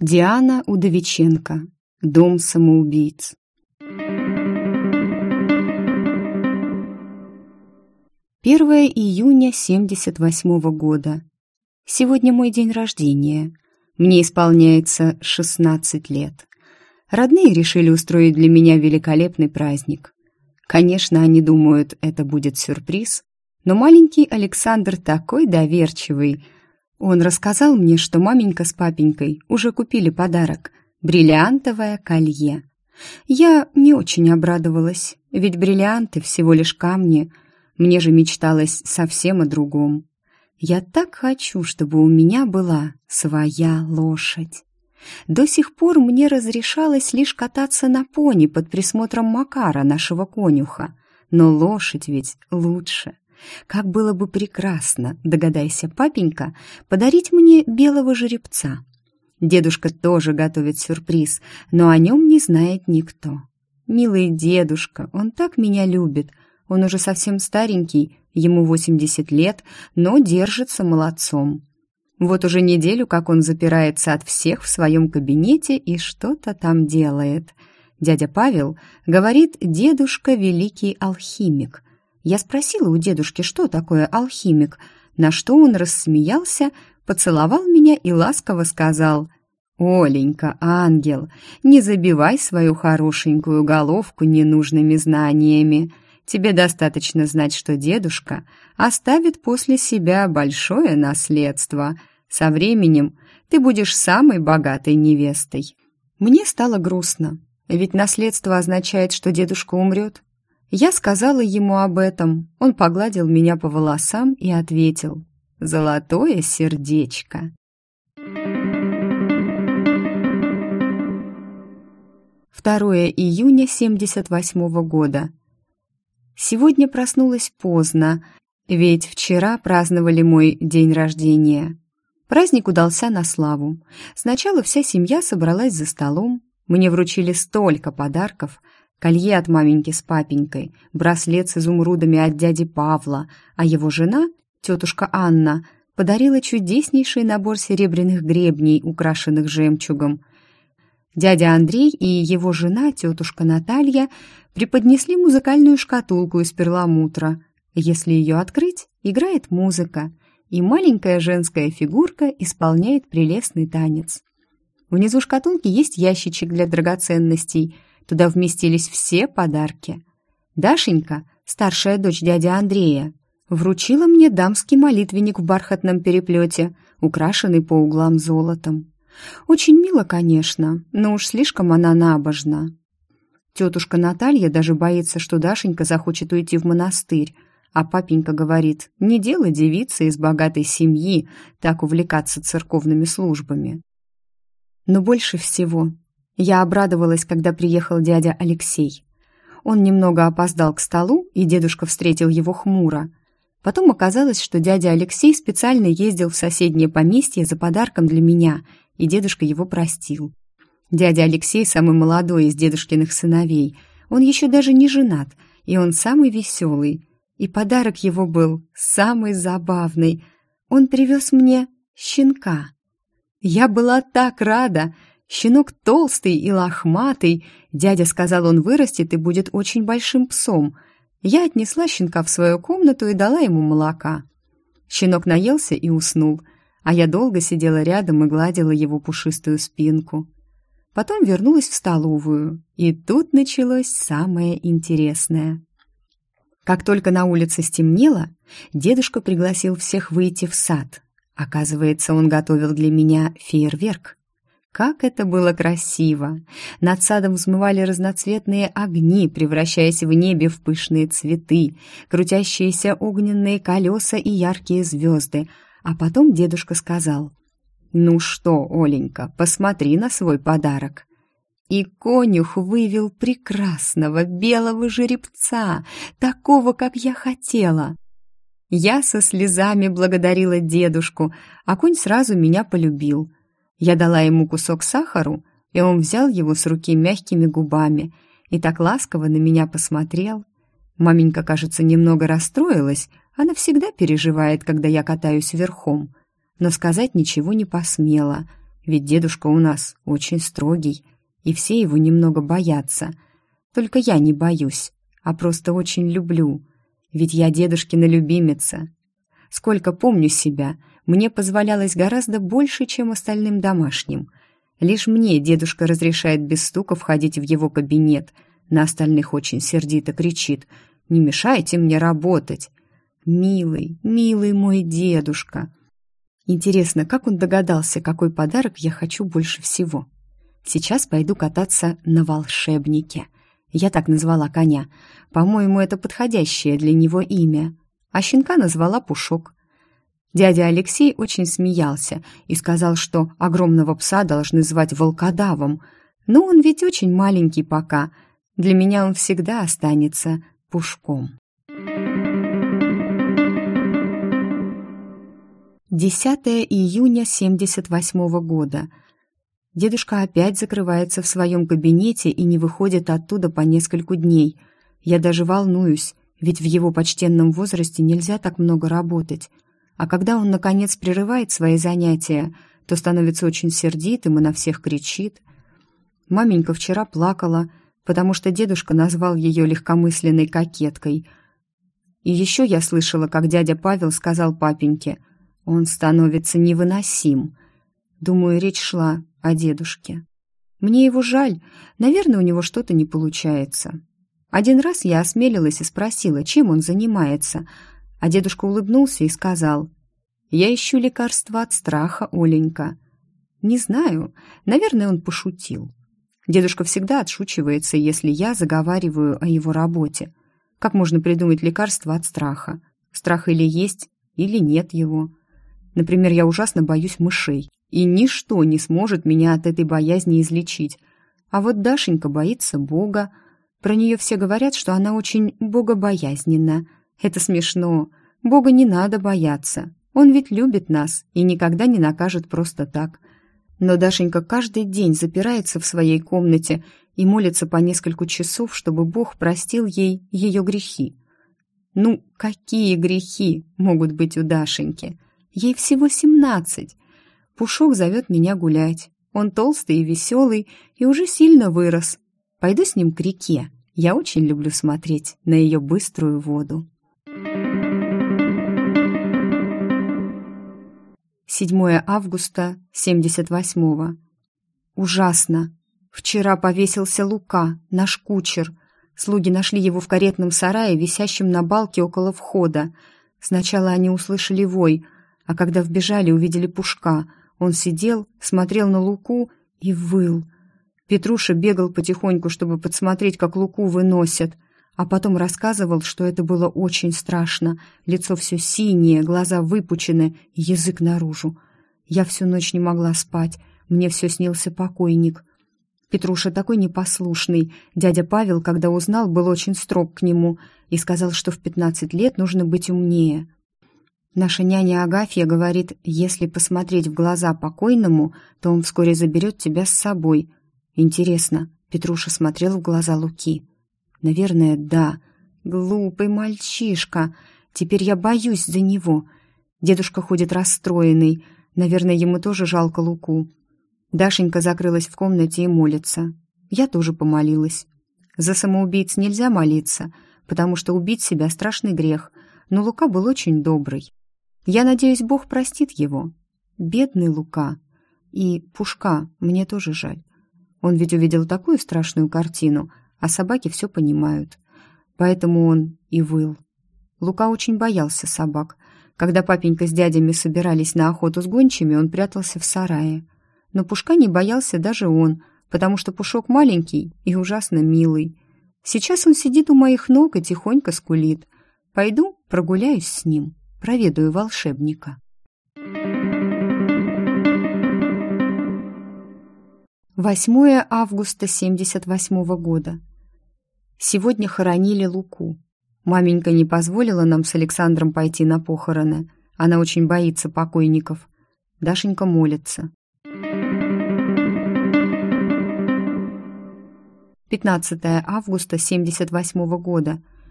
Диана Удовиченко. Дом самоубийц. 1 июня 1978 года. Сегодня мой день рождения. Мне исполняется 16 лет. Родные решили устроить для меня великолепный праздник. Конечно, они думают, это будет сюрприз, но маленький Александр такой доверчивый. Он рассказал мне, что маменька с папенькой уже купили подарок – бриллиантовое колье. Я не очень обрадовалась, ведь бриллианты всего лишь камни. Мне же мечталось совсем о другом. Я так хочу, чтобы у меня была своя лошадь. До сих пор мне разрешалось лишь кататься на пони под присмотром Макара, нашего конюха. Но лошадь ведь лучше. Как было бы прекрасно, догадайся, папенька, подарить мне белого жеребца. Дедушка тоже готовит сюрприз, но о нем не знает никто. Милый дедушка, он так меня любит. Он уже совсем старенький, ему 80 лет, но держится молодцом. Вот уже неделю, как он запирается от всех в своем кабинете и что-то там делает. Дядя Павел говорит, дедушка великий алхимик. Я спросила у дедушки, что такое алхимик, на что он рассмеялся, поцеловал меня и ласково сказал: «Оленька, ангел, не забивай свою хорошенькую головку ненужными знаниями. Тебе достаточно знать, что дедушка оставит после себя большое наследство. Со временем ты будешь самой богатой невестой». Мне стало грустно, ведь наследство означает, что дедушка умрет. Я сказала ему об этом, он погладил меня по волосам и ответил: «Золотое сердечко». 2 июня 1978 года. Сегодня проснулась поздно, ведь вчера праздновали мой день рождения. Праздник удался на славу. Сначала вся семья собралась за столом. Мне вручили столько подарков: колье от маменьки с папенькой, браслет с изумрудами от дяди Павла, а его жена, тетушка Анна, подарила чудеснейший набор серебряных гребней, украшенных жемчугом. Дядя Андрей и его жена, тетушка Наталья, преподнесли музыкальную шкатулку из перламутра. Если ее открыть, играет музыка, и маленькая женская фигурка исполняет прелестный танец. Внизу шкатулки есть ящичек для драгоценностей. Туда вместились все подарки. Дашенька, старшая дочь дяди Андрея, вручила мне дамский молитвенник в бархатном переплете, украшенный по углам золотом. Очень мило, конечно, но уж слишком она набожна. Тетушка Наталья даже боится, что Дашенька захочет уйти в монастырь, а папенька говорит, не дело девице из богатой семьи так увлекаться церковными службами. Но больше всего я обрадовалась, когда приехал дядя Алексей. Он немного опоздал к столу, и дедушка встретил его хмуро. Потом оказалось, что дядя Алексей специально ездил в соседнее поместье за подарком для меня, и дедушка его простил. Дядя Алексей самый молодой из дедушкиных сыновей. Он еще даже не женат, и он самый веселый. И подарок его был самый забавный. Он привез мне щенка. Я была так рада. Щенок толстый и лохматый. Дядя сказал, он вырастет и будет очень большим псом. Я отнесла щенка в свою комнату и дала ему молока. Щенок наелся и уснул, а я долго сидела рядом и гладила его пушистую спинку. Потом вернулась в столовую, и тут началось самое интересное. Как только на улице стемнело, дедушка пригласил всех выйти в сад. Оказывается, он готовил для меня фейерверк. Как это было красиво! Над садом взмывали разноцветные огни, превращаясь в небе в пышные цветы, крутящиеся огненные колеса и яркие звезды. А потом дедушка сказал: «Ну что, Оленька, посмотри на свой подарок». И конюх вывел прекрасного белого жеребца, такого, как я хотела. Я со слезами благодарила дедушку, а конь сразу меня полюбил. Я дала ему кусок сахару, и он взял его с руки мягкими губами и так ласково на меня посмотрел. Маменька, кажется, немного расстроилась, она всегда переживает, когда я катаюсь верхом, но сказать ничего не посмела. ведь дедушка у нас очень строгий, и все его немного боятся. Только я не боюсь, а просто очень люблю, ведь я дедушкина любимица. Сколько помню себя, мне позволялось гораздо больше, чем остальным домашним. Лишь мне дедушка разрешает без стука входить в его кабинет, на остальных очень сердито кричит: «Не мешайте мне работать!» Милый, милый мой дедушка. Интересно, как он догадался, какой подарок я хочу больше всего? Сейчас пойду кататься на волшебнике. Я так назвала коня. По-моему, это подходящее для него имя. А щенка назвала Пушок. Дядя Алексей очень смеялся и сказал, что огромного пса должны звать волкодавом. Но он ведь очень маленький пока. Для меня он всегда останется Пушком. 10 июня 78 года. Дедушка опять закрывается в своем кабинете и не выходит оттуда по нескольку дней. Я даже волнуюсь, ведь в его почтенном возрасте нельзя так много работать. А когда он, наконец, прерывает свои занятия, то становится очень сердитым и на всех кричит. Маменька вчера плакала, потому что дедушка назвал ее легкомысленной кокеткой. И еще я слышала, как дядя Павел сказал папеньке: «Он становится невыносим». Думаю, речь шла о дедушке. Мне его жаль, наверное, у него что-то не получается. Один раз я осмелилась и спросила, чем он занимается, а дедушка улыбнулся и сказал: «Я ищу лекарства от страха, Оленька». Не знаю, наверное, он пошутил. Дедушка всегда отшучивается, если я заговариваю о его работе. Как можно придумать лекарство от страха? Страх или есть, или нет его. Например, я ужасно боюсь мышей, и ничто не сможет меня от этой боязни излечить. А вот Дашенька боится Бога. Про нее все говорят, что она очень богобоязненна. Это смешно. Бога не надо бояться. Он ведь любит нас и никогда не накажет просто так. Но Дашенька каждый день запирается в своей комнате и молится по несколько часов, чтобы Бог простил ей ее грехи. Ну, какие грехи могут быть у Дашеньки? Ей всего 17. Пушок зовет меня гулять. Он толстый и веселый, и уже сильно вырос. Пойду с ним к реке. Я очень люблю смотреть на ее быструю воду. 7 августа 78-го. Ужасно. Вчера повесился Лука, наш кучер. Слуги нашли его в каретном сарае, висящем на балке около входа. Сначала они услышали вой, а когда вбежали, увидели Пушка. Он сидел, смотрел на Луку и выл. Петруша бегал потихоньку, чтобы подсмотреть, как Луку выносят, а потом рассказывал, что это было очень страшно. Лицо все синее, глаза выпучены, язык наружу. Я всю ночь не могла спать, мне все снился покойник. Петруша такой непослушный. Дядя Павел, когда узнал, был очень строг к нему и сказал, что в 15 лет нужно быть умнее. Наша няня Агафья говорит, если посмотреть в глаза покойному, то он вскоре заберет тебя с собой. Интересно, Петруша смотрел в глаза Луки? Наверное, да. Глупый мальчишка. Теперь я боюсь за него. Дедушка ходит расстроенный. Наверное, ему тоже жалко Луку. Дашенька закрылась в комнате и молится. Я тоже помолилась. За самоубийц нельзя молиться, потому что убить себя — страшный грех, но Лука был очень добрый. Я надеюсь, Бог простит его. Бедный Лука. И Пушка мне тоже жаль. Он ведь увидел такую страшную картину, а собаки все понимают. Поэтому он и выл. Лука очень боялся собак. Когда папенька с дядями собирались на охоту с гончими, он прятался в сарае. Но Пушка не боялся даже он, потому что Пушок маленький и ужасно милый. Сейчас он сидит у моих ног и тихонько скулит. Пойду прогуляюсь с ним, проведаю волшебника. 8 августа 78 года. Сегодня хоронили Луку. Маменька не позволила нам с Александром пойти на похороны. Она очень боится покойников. Дашенька молится. 15 августа 78 года.